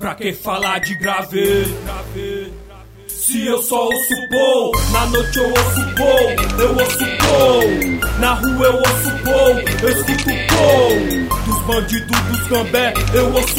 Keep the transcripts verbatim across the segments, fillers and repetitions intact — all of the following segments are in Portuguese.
Pra que falar de grave? Se eu só ouço pou, na noite eu ouço pou, eu ouço pou, na rua eu ouço pou, eu escuto pou, dos bandidos dos gambé eu ouço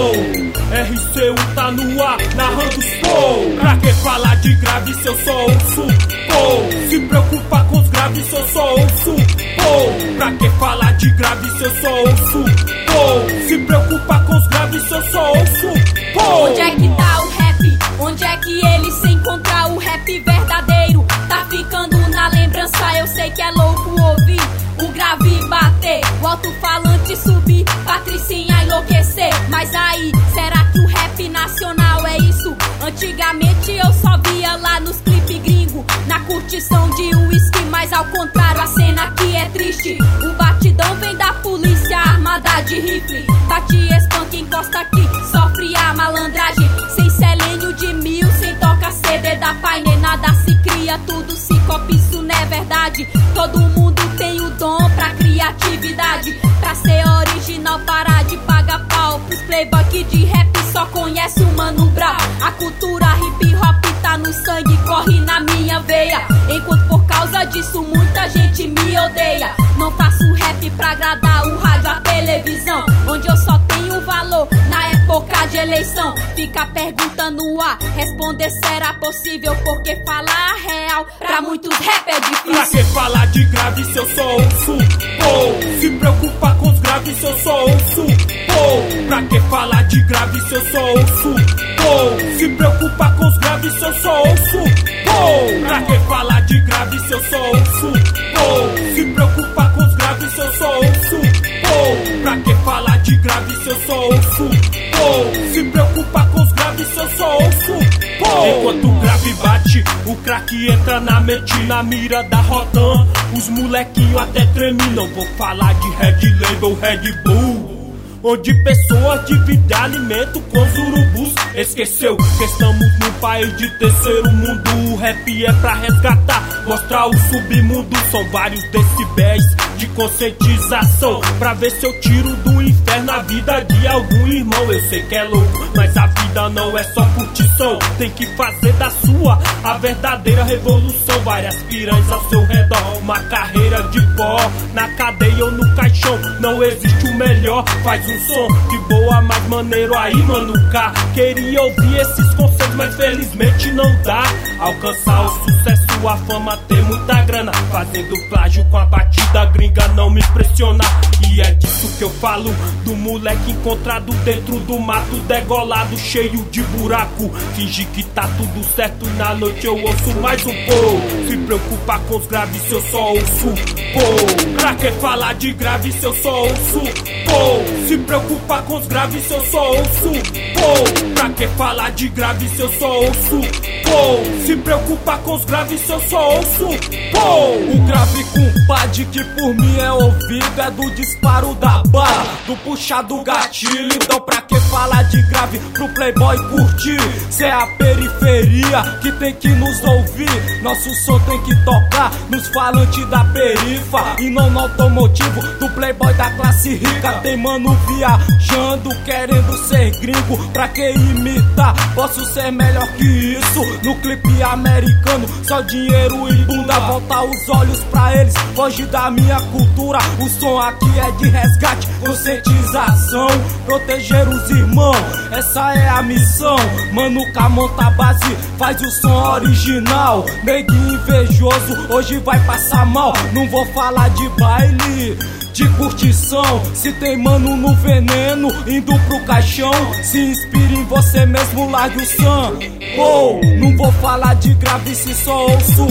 pou, R C um tá no ar, narrando os pou. Pra que falar de grave se eu só ouço pou? Se preocupar com os graves se eu só ouço pou? Pra que falar de grave se eu só ouço pou? Se preocupar com os graves se eu só ouço pou? Onde é que tá o rap? Onde é que ele se encontra o rap verdadeiro? Tá ficando na lembrança, eu sei que é louco ouvir o grave bater, o alto-falante subir, Patricinha enlouquecer. Mas aí, será que o rap nacional é isso? Antigamente eu só via lá nos clipes gringo, na curtição de uísque, mas ao contrário, a cena aqui é triste. O batidão vem da polícia armada de rifle, bate espanca, encosta aqui, sofre a malandragem. Sem selênio de mil, sem toca C D da Paine, nada se cria, tudo se copia, isso não é verdade. Todo mundo tem o dom pra criatividade, pra ser original, parar de pagar pau pros playboy que de rap só conhece o Mano Brown. A cultura hip hop tá no sangue, corre na minha veia, enquanto por causa disso muita gente me odeia. Não faço rap pra agradar o rádio, a televisão, onde eu só tenho valor na época de eleição. Fica perguntando a responder será possível, porque falar a real pra muitos rap é difícil. Pra que falar de grave se eu só ouço pou? Se preocupar com os graves se eu só ouço pou? Pra que falar de grave se eu só ouço pou? Se preocupar com os graves se eu só ouço pou? Pra que falar de grave se eu só ouço pou? Se preocupar com os graves se eu só ouço pou? Pra que falar de grave se eu só ouço pou? Se preocupar com os graves se eu só ouço pou? Enquanto o grave bate, o craque entra na mente, na mira da Rotan. Os molequinhos até tremem, não vou falar de Red Label, Red Bull, onde pessoas dividem alimento com os urubus. Esqueceu que estamos num país de terceiro mundo. O rap é pra resgatar, mostrar o submundo. São vários decibéis de conscientização, pra ver se eu tiro do inferno a vida de algum irmão. Eu sei que é louco, mas a vida não é só curtição. Tem que fazer da sua a verdadeira revolução. Várias piranhas ao seu redor, uma carreira de pó, na cadeia ou no caixão. Não existe o melhor, faz um som de boa, mais maneiro aí, mano K. Queria ouvir esses conceitos, mas felizmente não dá. Alcançar o sucesso, a fama, ter muita grana, fazendo plágio com a batida gringa não me impressiona. E é disso que eu falo, do moleque encontrado dentro do mato, degolado, cheio de buraco. Finge que tá tudo certo, na noite eu ouço mais um pou. Se preocupar com os graves se eu só ouço pou? Pra que falar de grave se eu só ouço pou? Se preocupar com os graves se eu só ouço pou? Pra que falar de grave se eu só ouço pou? Se preocupar com os graves se eu só ouço pou? O grave compadre que por mim é ouvido é do disparo da bala, do puxar do gatilho. Então pra que falar de grave pro playboy curtir? Cê é a periferia que tem que nos ouvir. Nosso som tem que tocar nos falantes da perifa e não no automotivo do playboy da classe rica. Tem mano viajando, querendo ser gringo, pra que imitar? Posso ser melhor que isso no clipe americano. Só dinheiro e bunda, volta os olhos pra eles, foge da minha cultura. O som aqui é de resgate, conscientização, proteger os irmãos, essa é a missão. Mano K monta a base, faz o som original. Neguinho invejoso, hoje vai passar mal. Não vou falar de baile, de curtição. Se tem mano no veneno, indo pro caixão, se inspire em você mesmo, largue o som. Oh, não vou falar de grave se só ouço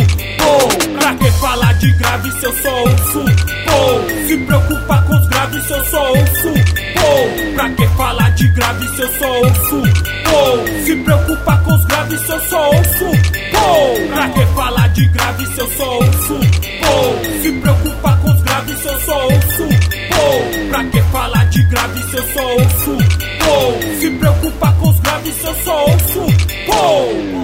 oh. Pra que falar de grave se eu só ouço pou? Se preocupar com os graves se eu só ouço pou? Pra que falar de grave se eu só ouço pou? Se preocupar com os graves se eu só ouço pou? Pra que falar de grave se eu só ouço pou? Se preocupar com os graves se eu só ouço pou? Pra que falar de grave se eu só ouço pou? Se preocupar com os graves se eu só ouço pou?